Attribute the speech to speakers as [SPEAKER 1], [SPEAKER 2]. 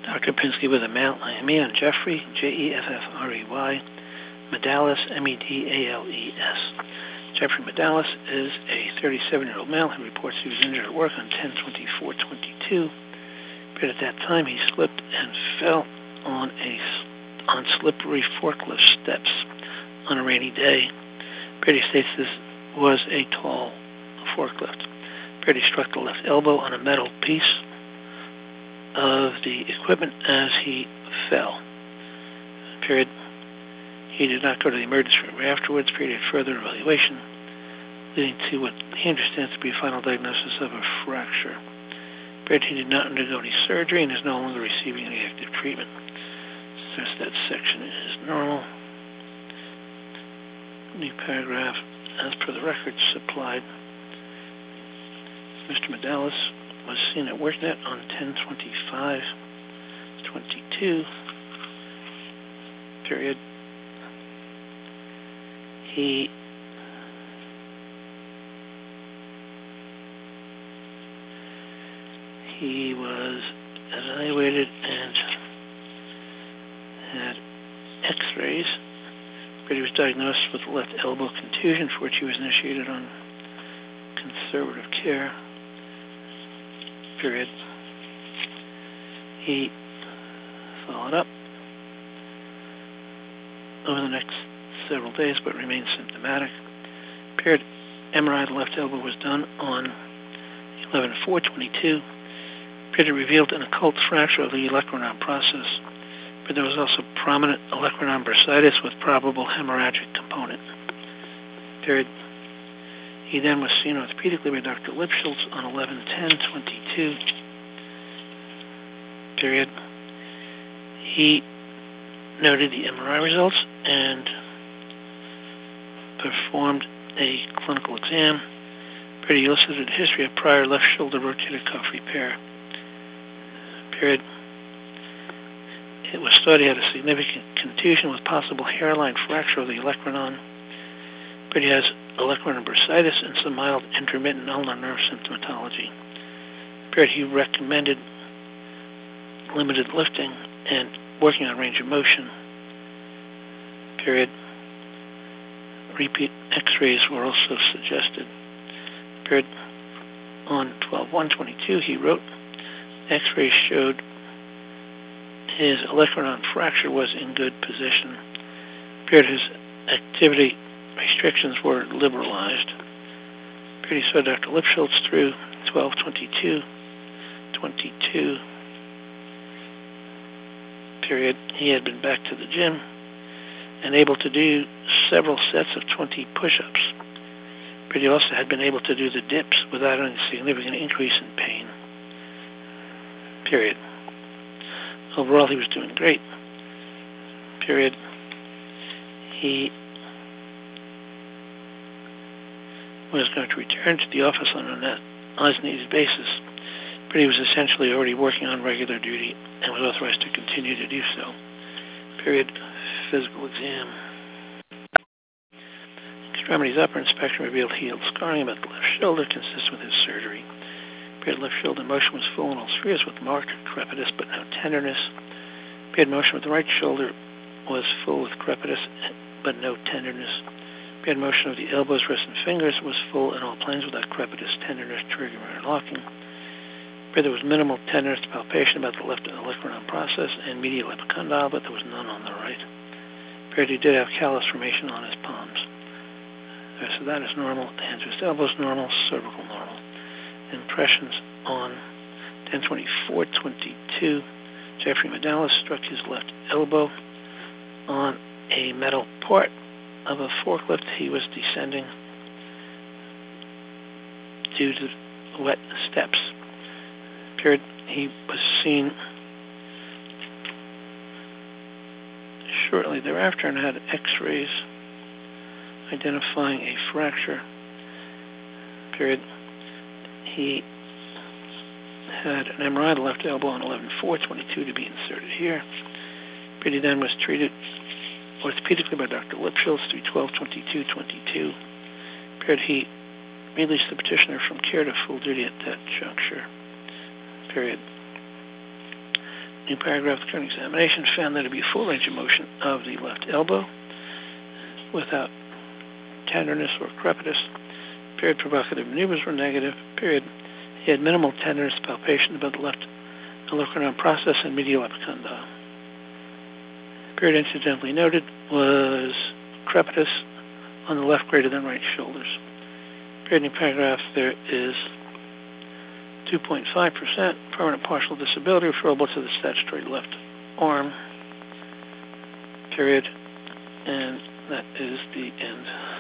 [SPEAKER 1] Dr. Pinsky with a male IME on Jeffrey, Jeffrey, Medalis, Medales. Jeffrey Medalis is a 37-year-old male who reports he was injured at work on 10/24/22. But at that time, he slipped and fell on slippery forklift steps on a rainy day. Brady states this was a tall forklift. Brady struck the left elbow on a metal piece of the equipment as he fell. Period. He did not go to the emergency room afterwards. Period. Further evaluation, leading to what he understands to be a final diagnosis of a fracture. Period. He did not undergo any surgery and is no longer receiving any active treatment. So that section is normal. New paragraph. As per the records supplied, Mr. Medalis was seen at WorkNet on 10/25/22. Period. He was evaluated and had X-rays. Brady was diagnosed with left elbow contusion, for which he was initiated on conservative care. Period. He followed up over the next several days, but remained symptomatic. Period. MRI of the left elbow was done on 11/4/22. Period. Revealed an occult fracture of the olecranon process, but there was also prominent olecranon bursitis with probable hemorrhagic component. Period. He then was seen orthopedically by Dr. Lipschultz on 11/10/22. Period. He noted the MRI results and performed a clinical exam. Period. He elicited a history of prior left shoulder rotator cuff repair. Period. It was thought he had a significant contusion with possible hairline fracture of the olecranon. But he has olecranon bursitis and some mild intermittent ulnar nerve symptomatology. Period. He recommended limited lifting and working on range of motion. Period. Repeat X-rays were also suggested. Period. On 12/1/22, he wrote, X-rays showed his olecranon fracture was in good position. Period. His activity restrictions were liberalized. Period. He saw Dr. Lipschultz through 12/22/22. Period. He had been back to the gym and able to do several sets of 20 push-ups. But he also had been able to do the dips without any significant increase in pain. Period. Overall, he was doing great. Period. He was going to return to the office on an as-needed basis, but he was essentially already working on regular duty and was authorized to continue to do so. Period. Physical exam. Extremities upper inspection revealed healed scarring about the left shoulder consistent with his surgery. Period. Left shoulder motion was full in all spheres with marked crepitus but no tenderness. Period. Motion with the right shoulder was full with crepitus but no tenderness. Period. Motion of the elbows, wrists, and fingers was full in all planes without crepitus, tenderness, triggering, or locking. Period. There was minimal tenderness to palpation about the left olecranon process and medial epicondyle, but there was none on the right. Period. He did have callus formation on his palms. So that is normal. The hands, wrist, elbows normal. Cervical normal. Impressions on 10/24/22. Jeffrey Medalis struck his left elbow on a metal part of a forklift. He was descending due to wet steps. Period. He was seen shortly thereafter and had X-rays identifying a fracture. Period. He had an MRI of the left elbow on 11/4/22 to be inserted here. Period. He then was treated orthopedically by Dr. Lipschultz through 12/22/22. Period. He released the petitioner from care to full duty at that juncture. Period. New paragraph, the current examination found there to be full range of motion of the left elbow without tenderness or crepitus. Period. Provocative maneuvers were negative. Period. He had minimal tenderness, palpation about the left olecranon process and medial epicondyle. Period. Incidentally noted was crepitus on the left greater than right shoulders. Period. New paragraph, there is 2.5% permanent partial disability referable to the statutory left arm. Period. And that is the end.